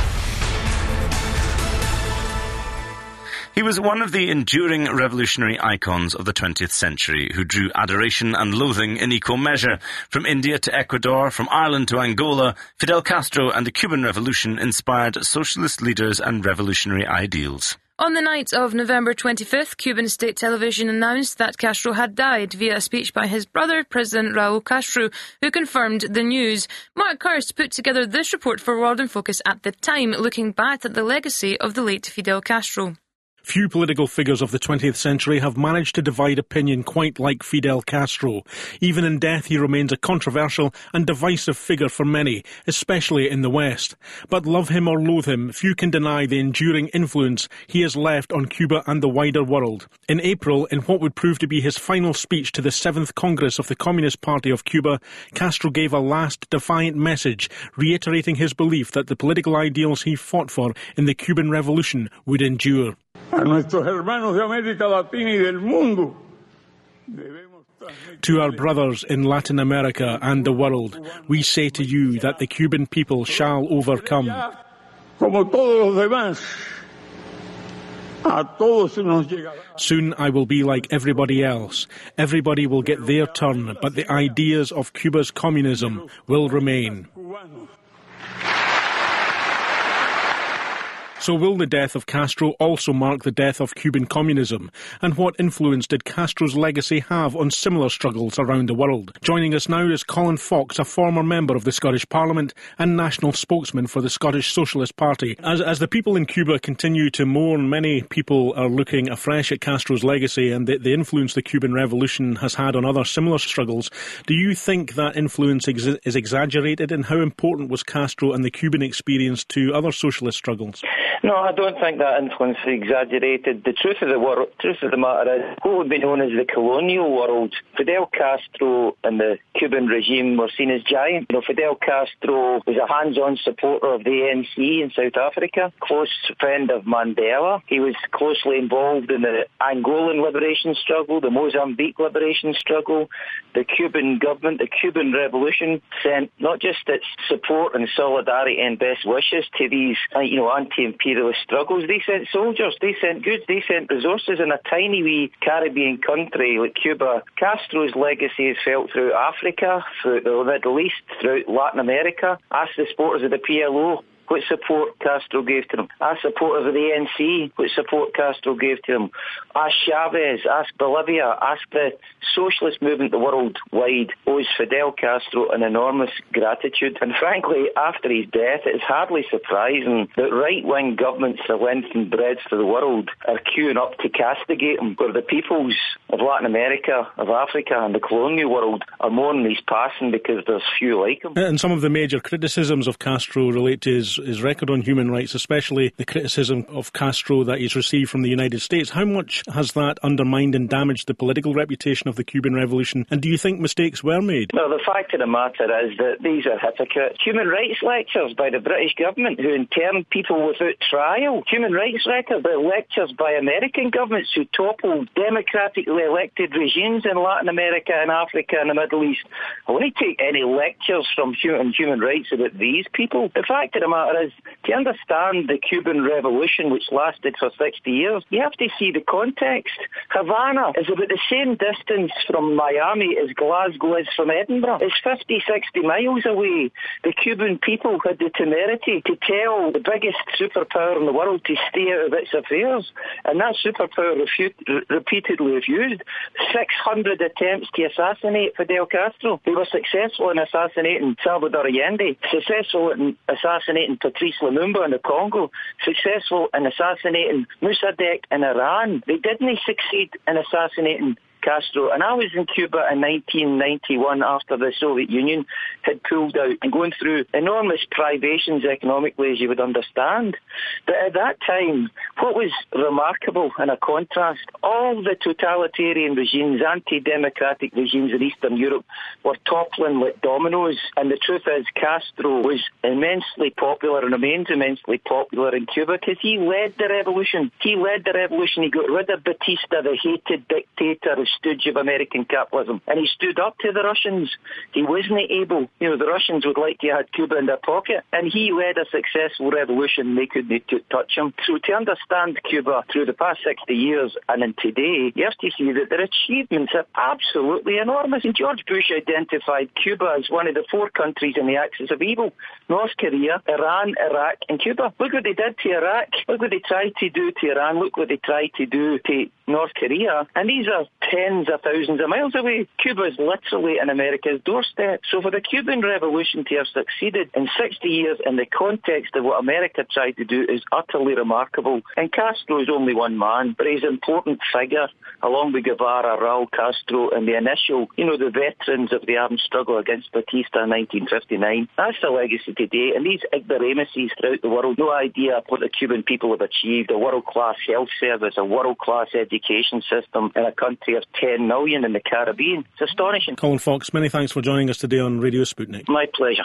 He was one of the enduring revolutionary icons of the twentieth century who drew adoration and loathing in equal measure. From India to Ecuador, from Ireland to Angola, Fidel Castro and the Cuban Revolution inspired socialist leaders and revolutionary ideals. On the night of November twenty-fifth, Cuban state television announced that Castro had died via a speech by his brother, President Raul Castro, who confirmed the news. Mark Hurst put together this report for World in Focus at the time, looking back at the legacy of the late Fidel Castro. Few political figures of the twentieth century have managed to divide opinion quite like Fidel Castro. Even in death, he remains a controversial and divisive figure for many, especially in the West. But love him or loathe him, few can deny the enduring influence he has left on Cuba and the wider world. In April, in what would prove to be his final speech to the seventh Congress of the Communist Party of Cuba, Castro gave a last defiant message, reiterating his belief that the political ideals he fought for in the Cuban Revolution would endure. A nuestros hermanos de América Latina y del mundo. To our brothers in Latin America and the world, we say to you that the Cuban people shall overcome. Como todos los demás, a todos nos llegará. Soon I will be like everybody else. Everybody will get their turn, but the ideas of Cuba's communism will remain. So will the death of Castro also mark the death of Cuban communism? And what influence did Castro's legacy have on similar struggles around the world? Joining us now is Colin Fox, a former member of the Scottish Parliament and national spokesman for the Scottish Socialist Party. As, as the people in Cuba continue to mourn, many people are looking afresh at Castro's legacy and the, the influence the Cuban Revolution has had on other similar struggles. Do you think that influence ex- is exaggerated, and how important was Castro and the Cuban experience to other socialist struggles? No, I don't think that influence is exaggerated. The truth of the wor- truth of the matter is, what would be known as the colonial world, Fidel Castro and the Cuban regime were seen as giants. You know, Fidel Castro was a hands-on supporter of the A N C in South Africa, close friend of Mandela. He was closely involved in the Angolan liberation struggle, the Mozambique liberation struggle. The Cuban government, the Cuban Revolution, sent not just its support and solidarity and best wishes to these, you know, anti-imperialist struggles. They sent soldiers, they sent goods, they sent resources in a tiny wee Caribbean country like Cuba. Castro's legacy is felt throughout Africa, throughout the Middle East, throughout Latin America. Ask the supporters of the P L O what support Castro gave to them. Ask supporters of the A N C what support Castro gave to them. Ask Chavez, ask Bolivia, ask the socialist movement the worldwide owes Fidel Castro an enormous gratitude. And frankly, after his death, it is hardly surprising that right-wing governments for length and breadth of the world are queuing up to castigate him, where the peoples of Latin America, of Africa and the colonial world are mourning his passing because there's few like him. And some of the major criticisms of Castro relate to his his record on human rights, especially the criticism of Castro that he's received from the United States. How much has that undermined and damaged the political reputation of the Cuban Revolution? And do you think mistakes were made? Well, the fact of the matter is that these are hypocrites. Human rights lectures by the British government who interned people without trial. Human rights records, the lectures by American governments who toppled democratically elected regimes in Latin America and Africa and the Middle East. I wouldn't take any lectures from human, human rights about these people. The fact of the matter is, to understand the Cuban Revolution, which lasted for sixty years, you have to see the context. Havana is about the same distance from Miami as Glasgow is from Edinburgh. It's fifty, sixty miles away. The Cuban people had the temerity to tell the biggest superpower in the world to stay out of its affairs, and that superpower refute, re- repeatedly refused. six hundred attempts to assassinate Fidel Castro. They were successful in assassinating Salvador Allende, successful in assassinating Patrice Lumumba in the Congo, successful in assassinating Mossadegh in Iran. They didn't succeed in assassinating Castro. And I was in Cuba in nineteen ninety-one after the Soviet Union had pulled out and going through enormous privations economically, as you would understand. But at that time, what was remarkable in a contrast, all the totalitarian regimes, anti-democratic regimes in Eastern Europe were toppling like dominoes. And the truth is, Castro was immensely popular and remains immensely popular in Cuba because he led the revolution. He led the revolution. He got rid of Batista, the hated dictator, stooge of American capitalism, and he stood up to the Russians. He wasn't able, you know, the Russians would like to have Cuba in their pocket, and he led a successful revolution. They couldn't t- touch him. So to understand Cuba through the past sixty years and in today, you have to see that their achievements are absolutely enormous. And George Bush identified Cuba as one of the four countries in the axis of evil: North Korea, Iran, Iraq and Cuba. Look what they did to Iraq. Look what they tried to do to Iran. Look what they tried to do to North Korea, and these are tens of thousands of miles away. Cuba is literally on America's doorstep. So for the Cuban Revolution to have succeeded in sixty years in the context of what America tried to do is utterly remarkable. And Castro is only one man, but he's an important figure, along with Guevara, Raul Castro, and the initial, you know, the veterans of the armed struggle against Batista in nineteen fifty-nine. That's the legacy today, and these ignoramuses throughout the world, no idea of what the Cuban people have achieved: a world-class health service, a world-class education system in a country of ten million in the Caribbean. It's astonishing. Colin Fox, many thanks for joining us today on Radio Sputnik. My pleasure.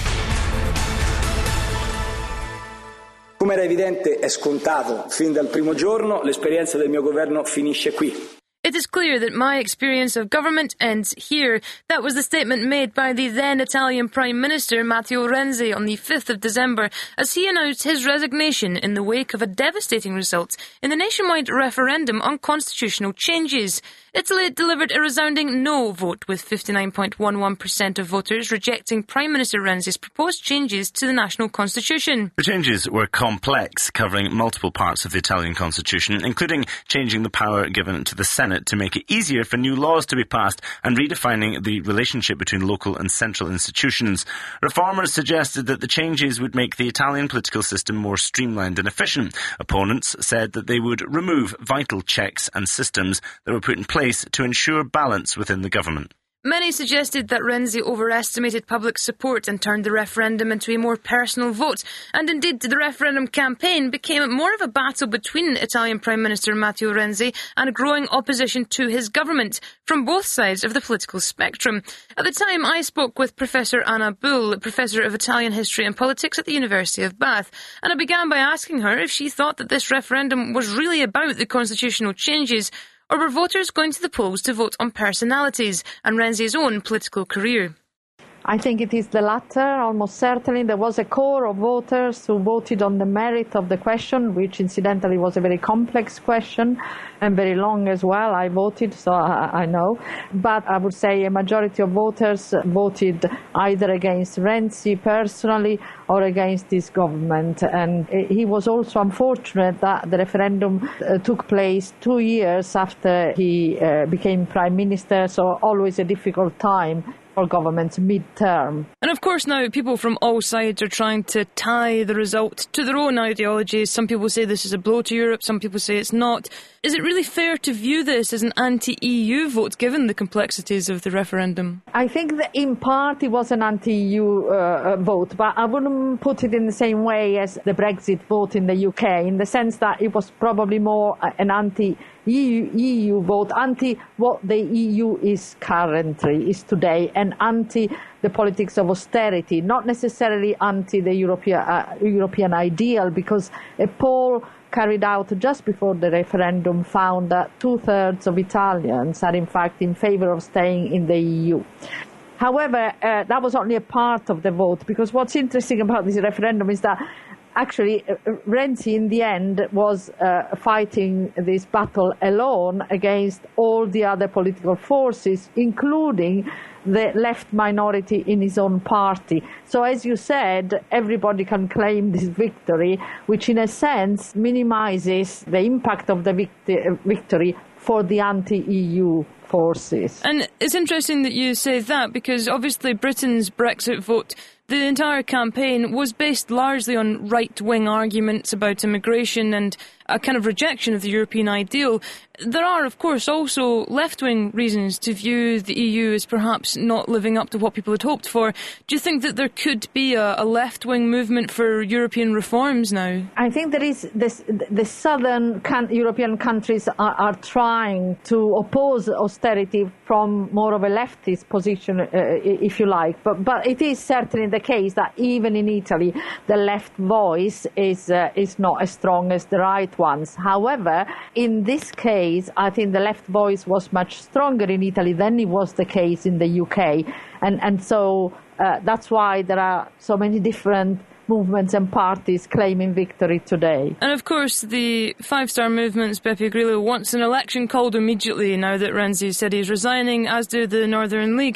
Come era evidente e scontato fin dal primo giorno, l'esperienza del mio governo finisce qui. It is clear that my experience of government ends here. That was the statement made by the then Italian Prime Minister Matteo Renzi on the fifth of December as he announced his resignation in the wake of a devastating result in the nationwide referendum on constitutional changes. Italy delivered a resounding no vote, with fifty-nine point one one percent of voters rejecting Prime Minister Renzi's proposed changes to the national constitution. The changes were complex, covering multiple parts of the Italian constitution, including changing the power given to the Senate to make it easier for new laws to be passed and redefining the relationship between local and central institutions. Reformers suggested that the changes would make the Italian political system more streamlined and efficient. Opponents said that they would remove vital checks and systems that were put in place to ensure balance within the government. Many suggested that Renzi overestimated public support and turned the referendum into a more personal vote. And indeed, the referendum campaign became more of a battle between Italian Prime Minister Matteo Renzi and a growing opposition to his government from both sides of the political spectrum. At the time, I spoke with Professor Anna Bull, Professor of Italian History and Politics at the University of Bath, and I began by asking her if she thought that this referendum was really about the constitutional changes, or were voters going to the polls to vote on personalities and Renzi's own political career? I think it is the latter, almost certainly. There was a core of voters who voted on the merit of the question, which incidentally was a very complex question and very long as well. I voted, so I, I know. But I would say a majority of voters voted either against Renzi personally or against this government. And he was also unfortunate that the referendum uh, took place two years after he uh, became Prime Minister, so always a difficult time for governments mid-term. And of course now people from all sides are trying to tie the result to their own ideologies. Some people say this is a blow to Europe, some people say it's not. Is it really fair to view this as an anti-E U vote given the complexities of the referendum? I think that in part it was an anti-E U uh, vote, but I wouldn't put it in the same way as the Brexit vote in the U K, in the sense that it was probably more an anti E U vote, anti what the E U is currently, is today, and anti the politics of austerity, not necessarily anti the European, uh, European ideal, because a poll carried out just before the referendum found that two-thirds of Italians are in fact in favour of staying in the E U. However, uh, that was only a part of the vote, because what's interesting about this referendum is that actually, uh, Renzi in the end was uh, fighting this battle alone against all the other political forces, including the left minority in his own party. So as you said, everybody can claim this victory, which in a sense minimizes the impact of the vict- victory for the anti-E U forces. And it's interesting that you say that, because obviously Britain's Brexit vote, the entire campaign was based largely on right-wing arguments about immigration and a kind of rejection of the European ideal. There are, of course, also left-wing reasons to view the E U as perhaps not living up to what people had hoped for. Do you think that there could be a, a left-wing movement for European reforms now? I think there is this, the southern can, European countries are, are trying to oppose austerity from more of a leftist position, uh, if you like. But, but it is certainly the case that even in Italy, the left voice is uh, is not as strong as the right ones. However, in this case, I think the left voice was much stronger in Italy than it was the case in the U K. And, and so uh, that's why there are so many different movements and parties claiming victory today. And of course, the Five Star Movement's Beppe Grillo wants an election called immediately now that Renzi said he's resigning, as do the Northern League.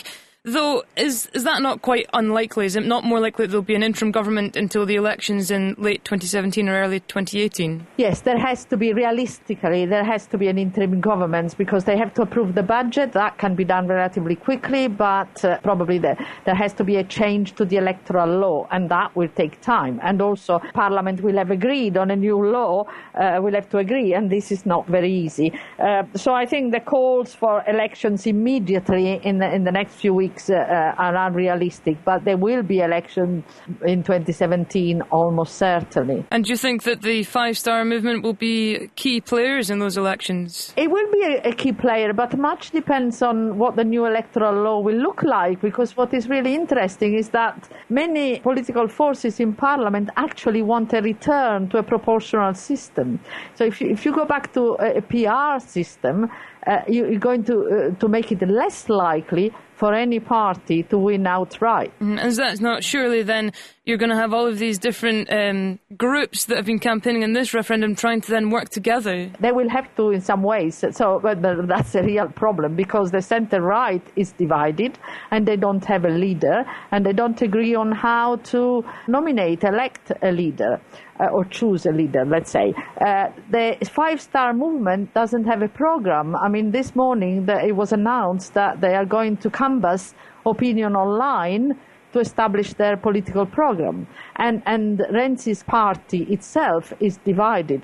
Though, is is that not quite unlikely? Is it not more likely that there'll be an interim government until the elections in late twenty seventeen or early twenty eighteen? Yes, there has to be, realistically, there has to be an interim government because they have to approve the budget. That can be done relatively quickly, but uh, probably there, there has to be a change to the electoral law, and that will take time. And also, Parliament will have agreed on a new law, uh, will have to agree, and this is not very easy. Uh, so I think the calls for elections immediately in the, in the next few weeks Uh, uh, are unrealistic, but there will be elections in twenty seventeen almost certainly. And do you think that the Five Star Movement will be key players in those elections? It will be a, a key player, but much depends on what the new electoral law will look like, because what is really interesting is that many political forces in Parliament actually want a return to a proportional system. So if you, if you go back to a, a P R system, uh, you, you're going to, uh, to make it less likely for any party to win outright. Mm, and that's not, surely then you're going to have all of these different um, groups that have been campaigning in this referendum trying to then work together. They will have to in some ways, so but that's a real problem because the centre-right is divided and they don't have a leader and they don't agree on how to nominate, elect a leader. Uh, or choose a leader, let's say. Uh, the Five Star Movement doesn't have a program. I mean, this morning the, it was announced that they are going to canvass opinion online to establish their political program. And, and Renzi's party itself is divided.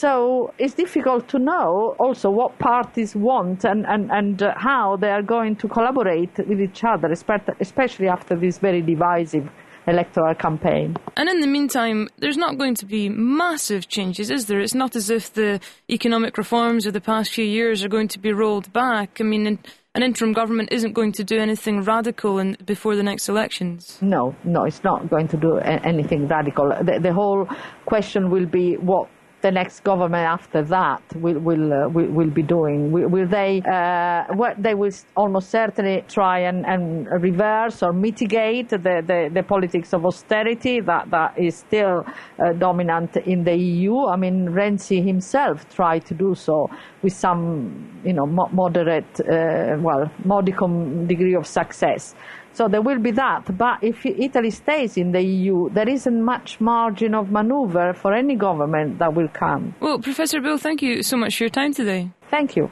So it's difficult to know also what parties want and, and, and uh, how they are going to collaborate with each other, especially after this very divisive electoral campaign. And in the meantime, there's not going to be massive changes, is there? It's not as if the economic reforms of the past few years are going to be rolled back. I mean, an interim government isn't going to do anything radical in, before the next elections. No, no, it's not going to do a- anything radical. The, the whole question will be what the next government after that will will uh, will, will be doing. Will, will they? Uh, what they will almost certainly try and, and reverse or mitigate the, the, the politics of austerity that that is still uh, dominant in the E U. I mean, Renzi himself tried to do so with some, you know, mo- moderate, uh, well, modicum degree of success. So there will be that, but if Italy stays in the E U, there isn't much margin of manoeuvre for any government that will come. Well, Professor Bill, thank you so much for your time today. Thank you.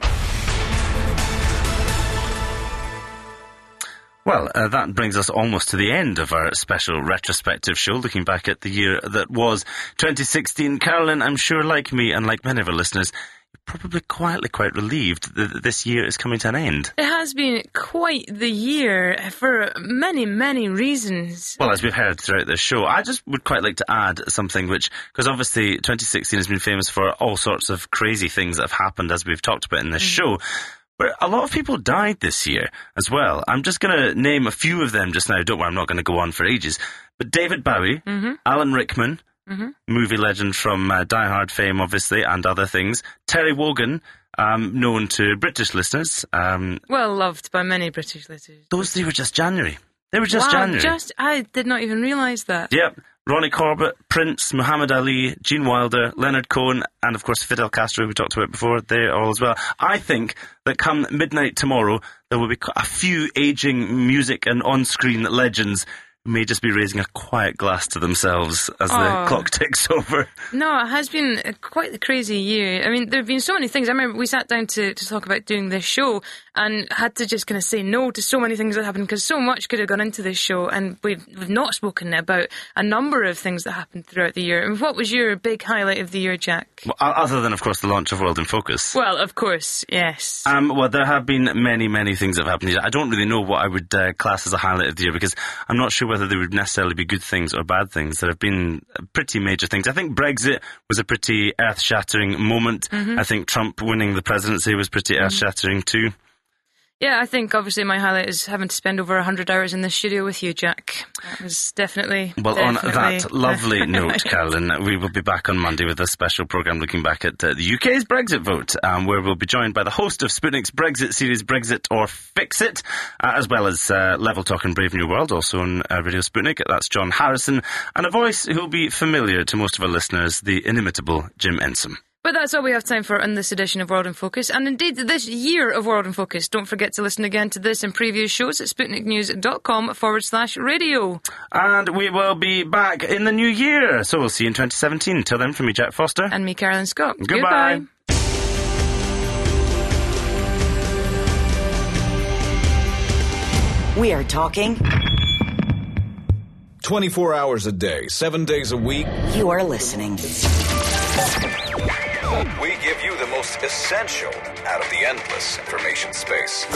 Well, uh, that brings us almost to the end of our special retrospective show, looking back at the year that was twenty sixteen. Carolyn, I'm sure, like me and like many of our listeners, probably quietly quite relieved that this year is coming to an end. It has been quite the year for many, many reasons. Well, as we've heard throughout this show, I just would quite like to add something which, because obviously twenty sixteen has been famous for all sorts of crazy things that have happened, as we've talked about in this mm. show. But a lot of people died this year as well. I'm just going to name a few of them just now. Don't worry, I'm not going to go on for ages. But David Bowie, mm-hmm. Alan Rickman, Mm-hmm. movie legend from uh, Die Hard fame, obviously, and other things. Terry Wogan, um, known to British listeners. Um, well loved by many British listeners. Those three were just January. They were just wow, January. Just, I did not even realise that. Yep. Ronnie Corbett, Prince, Muhammad Ali, Gene Wilder, Leonard Cohen, and of course Fidel Castro, who we talked about before. They're all as well. I think that come midnight tomorrow, there will be a few ageing music and on-screen legends may just be raising a quiet glass to themselves as oh. the clock ticks over. No, it has been a, quite a crazy year. I mean, there have been so many things. I remember we sat down to, to talk about doing this show and had to just kind of say no to so many things that happened because so much could have gone into this show, and we've, we've not spoken about a number of things that happened throughout the year. And what was your big highlight of the year, Jack? Well, other than, of course, the launch of World in Focus. Well, of course, yes. Um, well, there have been many, many things that have happened. I don't really know what I would uh, class as a highlight of the year because I'm not sure whether they would necessarily be good things or bad things. There have been pretty major things. I think Brexit was a pretty earth-shattering moment. Mm-hmm. I think Trump winning the presidency was pretty mm-hmm. earth-shattering too. Yeah, I think obviously my highlight is having to spend over one hundred hours in the studio with you, Jack. That was definitely... Well, definitely on that lovely note, Carolyn, we will be back on Monday with a special programme looking back at uh, the U K's Brexit vote, um, where we'll be joined by the host of Sputnik's Brexit series, Brexit or Fix It, uh, as well as uh, Level Talk and Brave New World, also on uh, Radio Sputnik. That's John Harrison, and a voice who will be familiar to most of our listeners, the inimitable Jim Ensom. But that's all we have time for in this edition of World in Focus, and indeed this year of World in Focus. Don't forget to listen again to this and previous shows at sputniknews.com forward slash radio. And we will be back in the new year, so we'll see you in twenty seventeen. Till then, from me, Jack Foster. And me, Carolyn Scott. Goodbye. Goodbye. We are talking twenty-four hours a day, seven days a week. You are listening. We give you the most essential out of the endless information space.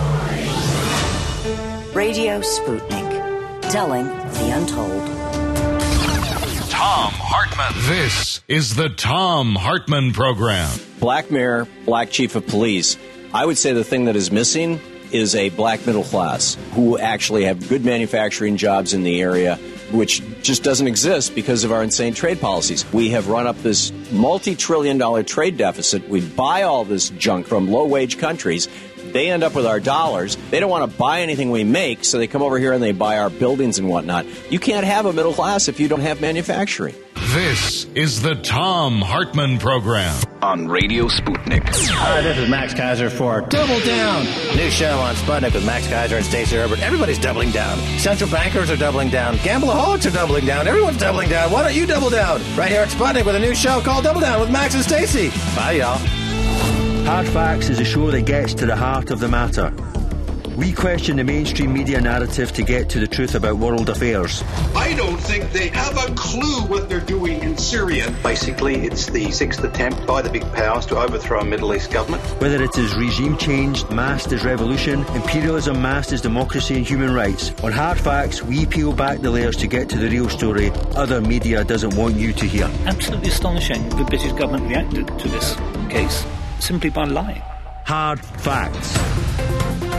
Radio Sputnik. Telling the untold. Tom Hartman. This is the Tom Hartman Program. Black mayor, black chief of police. I would say the thing that is missing is a black middle class who actually have good manufacturing jobs in the area, which just doesn't exist because of our insane trade policies. We have run up this multi-trillion dollar trade deficit. We buy all this junk from low-wage countries. They end up with our dollars. They don't want to buy anything we make, so they come over here and they buy our buildings and whatnot. You can't have a middle class if you don't have manufacturing. This is the Tom Hartman Program. On Radio Sputnik. Hi, this is Max Kaiser for Double Down. New show on Sputnik with Max Kaiser and Stacey Herbert. Everybody's doubling down. Central bankers are doubling down. Gambleholics are doubling down. Everyone's doubling down. Why don't you double down? Right here at Sputnik with a new show called Double Down with Max and Stacey. Bye, y'all. Hard Facts is a show that gets to the heart of the matter. We question the mainstream media narrative to get to the truth about world affairs. I don't think they have a clue what they're doing in Syria. Basically, it's the sixth attempt by the big powers to overthrow a Middle East government. Whether it is regime change masked as revolution, imperialism masked as democracy and human rights, on Hard Facts, we peel back the layers to get to the real story other media doesn't want you to hear. Absolutely astonishing the British government reacted to this case simply by lying. Hard Facts.